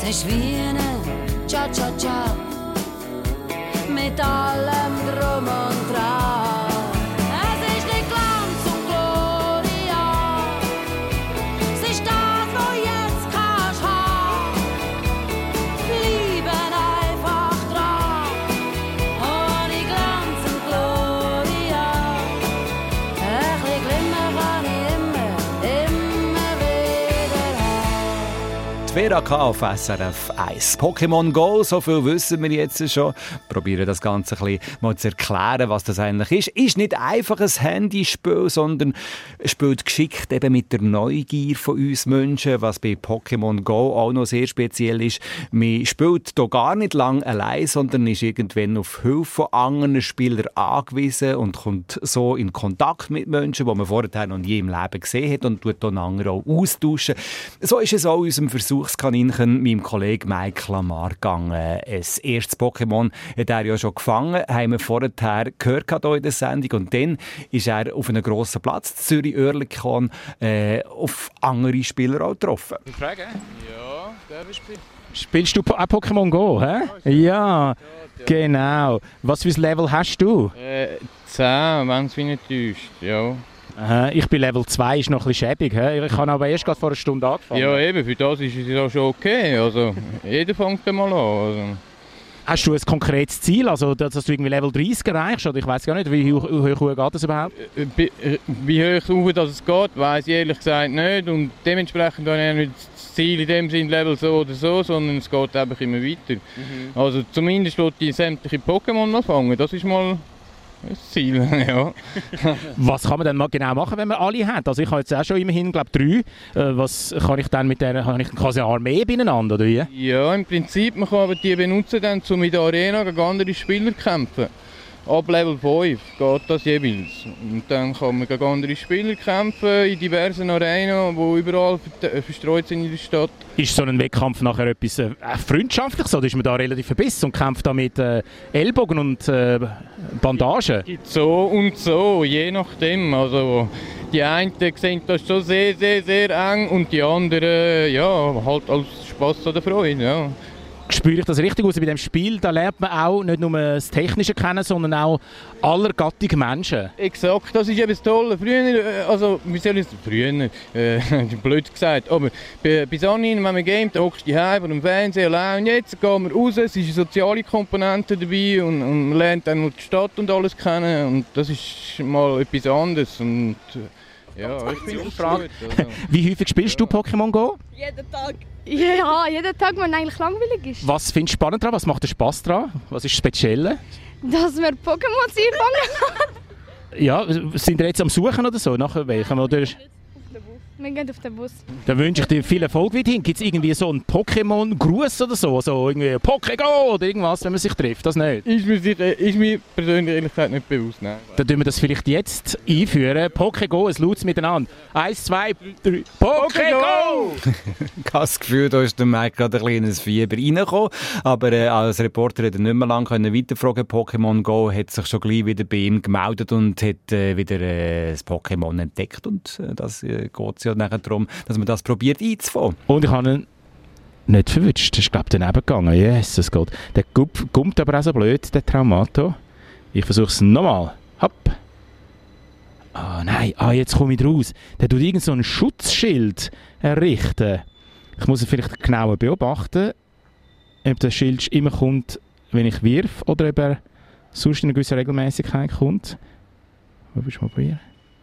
ist wie eine Cha-Cha-Cha mit allem Drum und Dran. Es ist nicht Glanz und Gloria, es ist das, was jetzt kannst haben. Bleiben einfach dran, ohne Glanz und Gloria. Ein bisschen Glimmer kann ich immer, immer wieder haben. Die Vera K. auf S R F eins. Pokémon Go, so viel wissen wir jetzt schon. Probieren das Ganze ein bisschen mal zu erklären, was das eigentlich ist. Ist nicht einfach ein Handyspiel, sondern spielt geschickt eben mit der Neugier von uns Menschen, was bei Pokémon Go auch noch sehr speziell ist. Man spielt hier gar nicht lang allein, sondern ist irgendwann auf Hilfe von anderen Spielern angewiesen und kommt so in Kontakt mit Menschen, die man vorher noch nie im Leben gesehen hat, und tut dann andere auch austauschen. So ist es auch in unserem Versuchskaninchen, meinem Kollegen Mike Lamar, gegangen. Ein erstes Pokémon hat er ja schon gefangen, haben wir vorher gehört hier in der Sendung. Und dann ist er auf einem grossen Platz, Zürich-Oerlikon, äh, auf andere Spieler auch getroffen. Frage? Ja, der bist du. Spielst du auch Pokémon Go, hä? Ja, ja, genau. Was für ein Level hast du? Äh, zehn, wenn es mich nicht täuscht, ja. Aha, ich bin Level zwei, ist noch ein bisschen schäbig. He? Ich habe aber erst gerade vor einer Stunde angefangen. Ja, eben, für das ist es ja schon okay. Also, jeder fängt mal an. Also. Hast du ein konkretes Ziel, also dass du irgendwie Level dreißig erreichst? Oder ich weiß gar nicht, wie hoch, wie hoch geht das überhaupt? Wie, wie hoch hoch das es geht, weiss ich ehrlich gesagt nicht. Und dementsprechend habe ich nicht das Ziel in dem Sinne Level so oder so, sondern es geht einfach immer weiter. Mhm. Also zumindest will ich sämtliche Pokémon mal fangen. Das ist mal das Ziel, ja. Was kann man denn mal genau machen, wenn man alle hat? Also ich habe jetzt auch schon immerhin, glaube ich, drei. Äh, was kann ich dann mit der, kann ich quasi eine Armee beieinander, oder wie? Ja, im Prinzip, man kann aber die benutzen, dann, um in der Arena gegen andere Spieler zu kämpfen. Ab Level fünf geht das jeweils. Und dann kann man gegen andere Spieler kämpfen in diversen Arenen, die überall verstreut sind in der Stadt. Ist so ein Wettkampf nachher etwas äh, Freundschaftliches, oder ist man da relativ verbissen und kämpft da mit äh, Ellbogen und äh, Bandagen? Gibt so und so, je nachdem. Also, die einen sehen das schon sehr, sehr, sehr eng und die anderen, ja, halt als Spass oder Freude. Ja. Spüre ich das richtig aus? Bei diesem Spiel da lernt man auch nicht nur das Technische kennen, sondern auch aller Gattung Menschen. Exakt, das ist eben das Tolle. Früher, also wie soll ich es, früher, äh, blöd gesagt, aber bis anhin, wenn man gamet, hockst du daheim vor dem Fernseher allein. Jetzt gehen wir raus, es ist eine soziale Komponente dabei und, und man lernt dann noch die Stadt und alles kennen und das ist mal etwas anderes. Und, ja, ich finde das gut. Also. Wie häufig spielst du Pokémon Go? Jeden Tag. Ja, jeden Tag, wenn eigentlich langweilig ist. Was findest du spannend daran? Was macht dir Spass daran? Was ist das Spezielle? Dass wir Pokémon einfangen. Ja, sind wir jetzt am Suchen oder so? Nach welchem? Oder? Wir gehen auf den Bus. Dann wünsche ich dir viel Erfolg weiterhin. Gibt es irgendwie so einen Pokémon-Gruß oder so? So irgendwie Poké-Go oder irgendwas, wenn man sich trifft? Das nicht? Ist mir, sicher, ist mir persönlich ehrlich gesagt nicht bewusst. Nein. Dann tun wir das vielleicht jetzt einführen. Poké-Go, es laut miteinander. Eins, zwei, drei. Poké-Go! Ich habe das Gefühl, da ist der Mike gerade ein kleines Fieber reingekommen. Aber äh, als Reporter hat er nicht mehr lange weiterfragen. Pokémon Go hat sich schon gleich wieder bei ihm gemeldet und hat äh, wieder äh, das Pokémon entdeckt. Und äh, das äh, geht ja nachher darum, dass man das probiert einzufangen. Und ich habe ihn nicht verwünscht. Das ist, glaube ich, daneben gegangen. Jesus Gott. Der kommt aber auch so blöd, der Traumato. Ich versuche es nochmal. Hopp. Ah, oh, nein. Ah, jetzt komme ich raus. Der tut irgend so ein Schutzschild errichten. Ich muss ihn vielleicht genauer beobachten, ob das Schild immer kommt, wenn ich wirf, oder ob er sonst in einer gewissen Regelmäßigkeit kommt. Wo willst du mal probieren?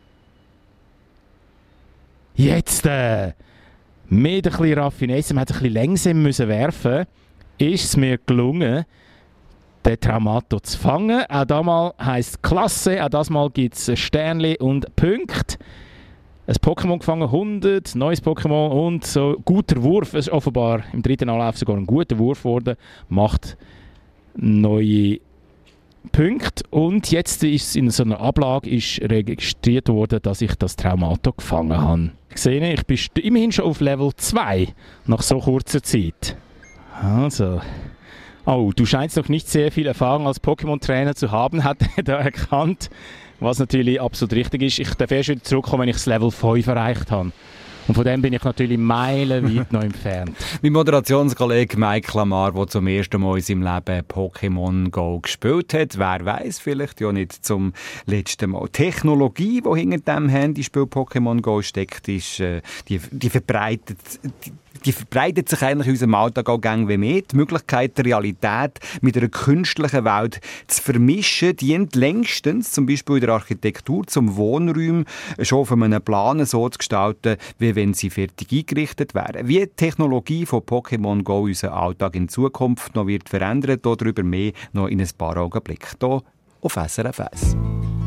Jetzt! Äh, mit ein bisschen Raffinesse, man hat ein bisschen langsam müssen werfen, ist es mir gelungen, den Traumato zu fangen. Auch damals heisst es Klasse, auch das Mal gibt es Sternchen und Punkte. Ein Pokémon gefangen, hundert, neues Pokémon und so guter Wurf. Es ist offenbar im dritten Anlauf sogar ein guter Wurf geworden, macht neue Punkte. Und jetzt ist in so einer Ablage ist registriert worden, dass ich das Traumato gefangen habe. Ich sehe, ich bin immerhin schon auf Level zwei nach so kurzer Zeit. Also. Oh, du scheinst noch nicht sehr viel Erfahrung als Pokémon-Trainer zu haben, hat er da erkannt. Was natürlich absolut richtig ist. Ich darf erst wieder zurückkommen, wenn ich das Level fünf erreicht habe. Und von dem bin ich natürlich meilenweit noch entfernt. Mein Moderationskollege Mike Lamar, der zum ersten Mal in seinem Leben Pokémon Go gespielt hat, wer weiß, vielleicht ja nicht zum letzten Mal. Die Technologie, die hinter dem Handyspiel Pokémon Go steckt, ist, äh, die, die verbreitet... Die, Die verbreitet sich eigentlich in unserem Alltag auch gang wie mehr. Die Möglichkeit, die Realität mit einer künstlichen Welt zu vermischen, dient längstens, zum Beispiel in der Architektur, zum Wohnräumen schon auf einem Plan so zu gestalten, wie wenn sie fertig eingerichtet wären. Wie die Technologie von Pokémon Go unseren Alltag in Zukunft noch wird verändern, darüber mehr noch in ein paar Augenblicken hier auf S R F eins.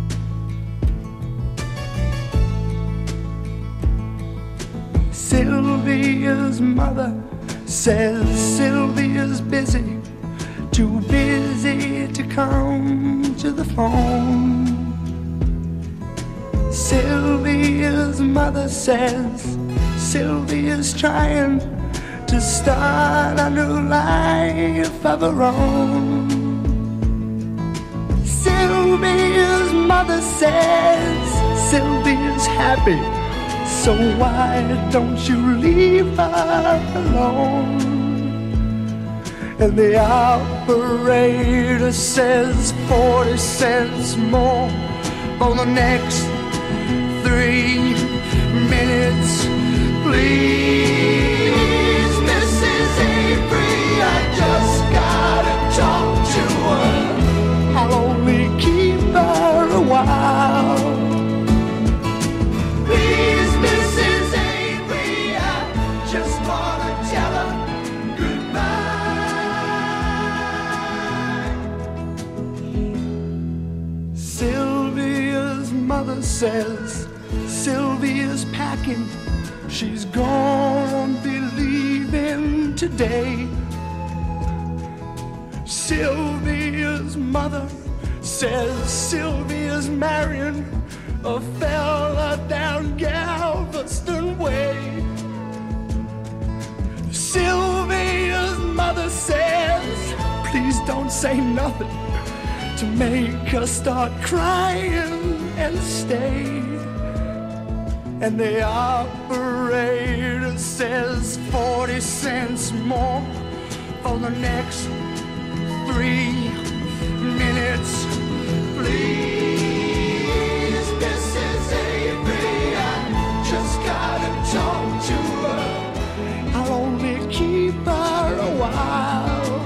Sylvia's mother says Sylvia's busy, too busy to come to the phone. Sylvia's mother says Sylvia's trying to start a new life of her own. Sylvia's mother says Sylvia's happy, so why don't you leave her alone? And the operator says forty cents more for the next three minutes. Please, Missus Avery, I just gotta talk to her. I'll only keep her a while. Please, Missus Avery, I just wanna tell her goodbye. Sylvia's mother says Sylvia's packing, she's gonna be leaving today. Sylvia's mother says Sylvia's marrying a fella down Galveston Way. Sylvia's mother says, please don't say nothing to make her start crying and stay. And the operator says forty cents more for the next three minutes. Please, Missus Avery, I just gotta talk to her. I'll only keep her a while.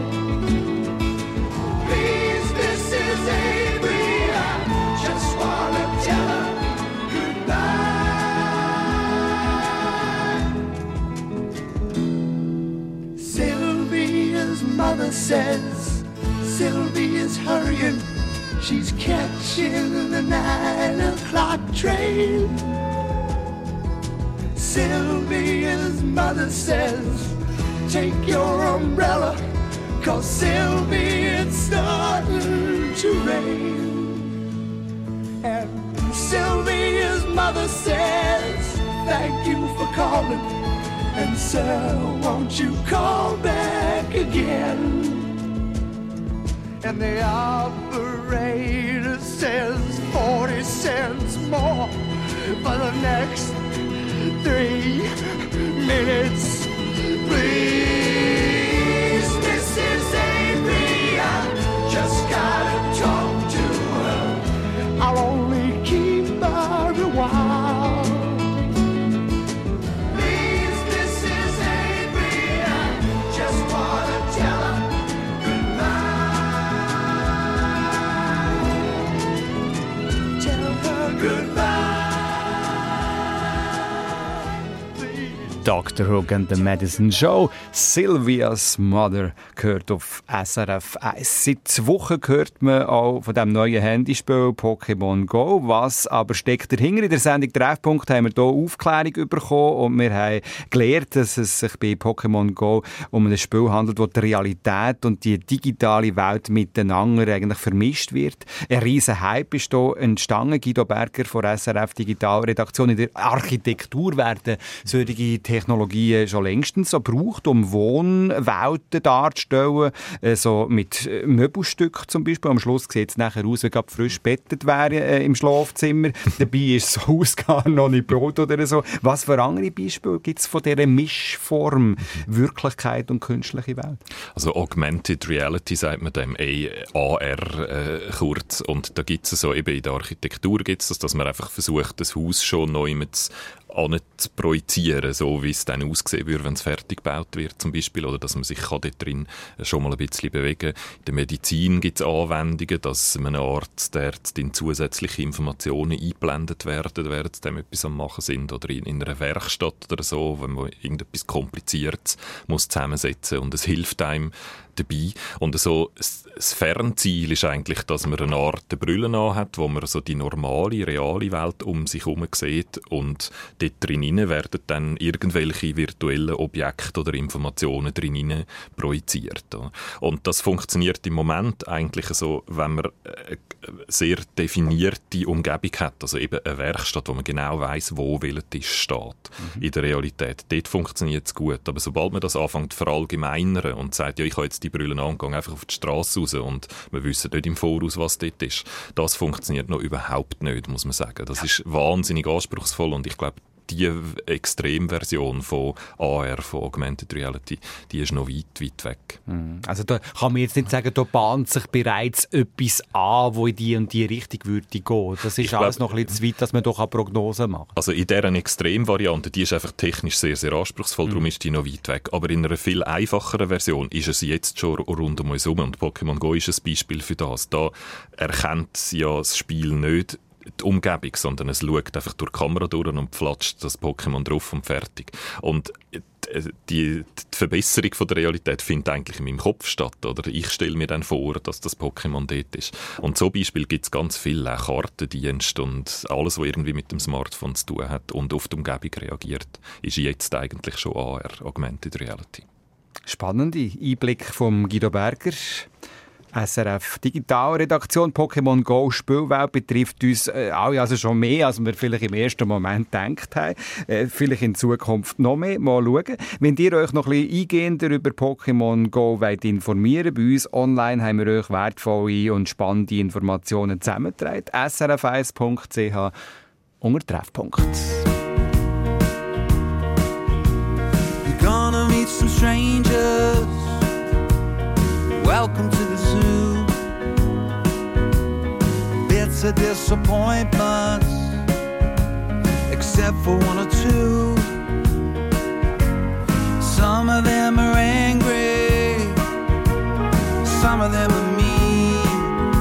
Please, Missus Avery, I just wanna tell her goodbye. Sylvia's mother says Sylvia's hurrying, she's catching the nine o'clock train. Sylvia's mother says, take your umbrella, 'cause Sylvia, it's starting to rain. And Sylvia's mother says, thank you for calling, and sir, won't you call back again? And the operator says forty cents more for the next three minutes. Please, Missus Avery, I just gotta talk to her. I'll only keep her a while. Please, Missus Avery, I just wanna tell her Doctor Hook and the Medicine Show. Sylvia's Mother gehört auf S R F eins. Seit Wochen hört man auch von dem neuen Handyspiel Pokémon Go. Was aber steckt dahinter? In der Sendung Treffpunkt haben wir hier Aufklärung bekommen und wir haben gelernt, dass es sich bei Pokémon Go um ein Spiel handelt, wo die Realität und die digitale Welt miteinander eigentlich vermischt wird. Ein riesen Hype ist hier entstanden. Guido Berger von S R F Digitalredaktion. In der Architektur werden solche Technologien schon längstens so gebraucht, um Wohnwelten darzustellen, äh, so mit Möbelstücken zum Beispiel. Am Schluss sieht es nachher aus, wie gerade frisch bettet wäre äh, im Schlafzimmer. Dabei ist das Haus gar noch nicht Brot oder so. Was für andere Beispiele gibt es von dieser Mischform Wirklichkeit und künstliche Welt? Also Augmented Reality sagt man dem A R äh, kurz. Und da gibt es so, eben in der Architektur gibt es das, dass man einfach versucht, das Haus schon neu mit zu projizieren, so wie es dann aussehen würde, wenn es fertig gebaut wird zum Beispiel, oder dass man sich kann dort drin schon mal ein bisschen bewegen kann. In der Medizin gibt es Anwendungen, dass einem Arzt, der Ärztin zusätzliche Informationen eingeblendet werden, während sie dem etwas am Machen sind, oder in, in einer Werkstatt oder so, wenn man irgendetwas Kompliziertes muss zusammensetzen und es hilft einem dabei. Und so, das Fernziel ist eigentlich, dass man eine Art Brille anhat, wo man so die normale, reale Welt um sich herum sieht und dort drin werden dann irgendwelche virtuellen Objekte oder Informationen drin projiziert. Und das funktioniert im Moment eigentlich so, wenn man eine sehr definierte Umgebung hat, also eben eine Werkstatt, wo man genau weiss, wo welcher Tisch steht. Mhm. In der Realität. Dort funktioniert es gut. Aber sobald man das anfängt zu verallgemeinern und sagt, ja, ich habe jetzt die Brille an und gehe einfach auf die Straße raus und wir wissen nicht im Voraus, was dort ist, das funktioniert noch überhaupt nicht, muss man sagen. Das ist wahnsinnig anspruchsvoll und ich glaube, die Extremversion von A R, von Augmented Reality, die ist noch weit, weit weg. Also da kann man jetzt nicht sagen, da bahnt sich bereits etwas an, wo in die und die Richtung würde gehen. Das ist ich alles glaub, noch ein bisschen zu weit, dass man doch eine Prognose macht. Also in dieser Extremvariante, die ist einfach technisch sehr, sehr anspruchsvoll, mhm. darum ist die noch weit weg. Aber in einer viel einfacheren Version ist es jetzt schon rund um uns herum. Und Pokémon Go ist ein Beispiel für das. Da erkennt ja das Spiel nicht die Umgebung, sondern es schaut einfach durch die Kamera durch und flatscht das Pokémon drauf und fertig. Und die, die Verbesserung von der Realität findet eigentlich in meinem Kopf statt. Oder ich stelle mir dann vor, dass das Pokémon dort ist. Und so Beispiel gibt es ganz viele, auch Kartendienste und alles, was irgendwie mit dem Smartphone zu tun hat und auf die Umgebung reagiert, ist jetzt eigentlich schon A R, Augmented Reality. Spannende Einblick von Guido Berger. S R F Digitalredaktion. Pokémon Go Spielwelt betrifft uns äh, alle also schon mehr, als wir vielleicht im ersten Moment gedacht haben. Äh, vielleicht in Zukunft noch mehr. Mal schauen. Wenn ihr euch noch ein bisschen eingehender über Pokémon Go wollt informieren, bei uns online haben wir euch wertvolle und spannende Informationen zusammengetragen. S R F eins Punkt C H unter Treffpunkt. You're gonna meet some strangers. Welcome to the zoo. Bits of disappointments, except for one or two. Some of them are angry, some of them are mean.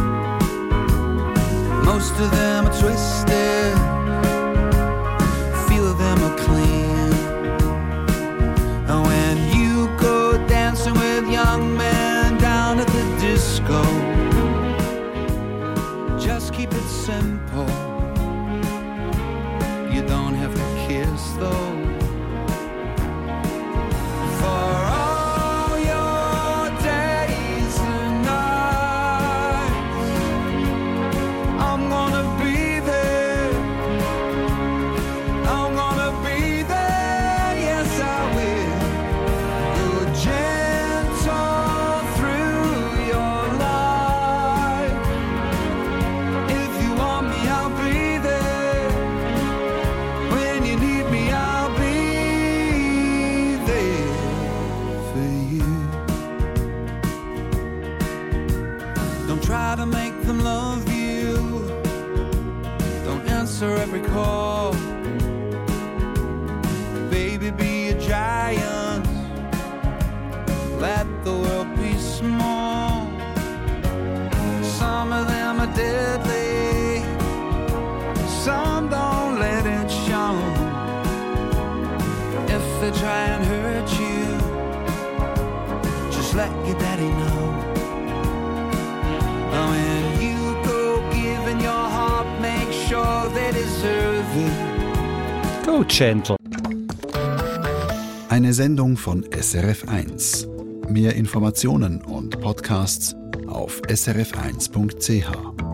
Most of them are twisted, few of them are clean. And when you go dancing with young men down at the disco, just keep it simple. You don't have to kiss though. For all your days and nights, I'm gonna be there. I'm gonna be there, yes I will. You're gentle through your life. If you want me, I'll be there. When you need me, I'll be there for you. Don't try to make them love you. Don't answer every call. Baby, be a giant. Let the world be small. Some of them are deadly. Some don't let it show. If they try and hurt you, just let your daddy know. When you go giving your heart, make sure they deserve it. Go gentle. Eine Sendung von S R F eins. Mehr Informationen und Podcasts auf S R F eins Punkt C H.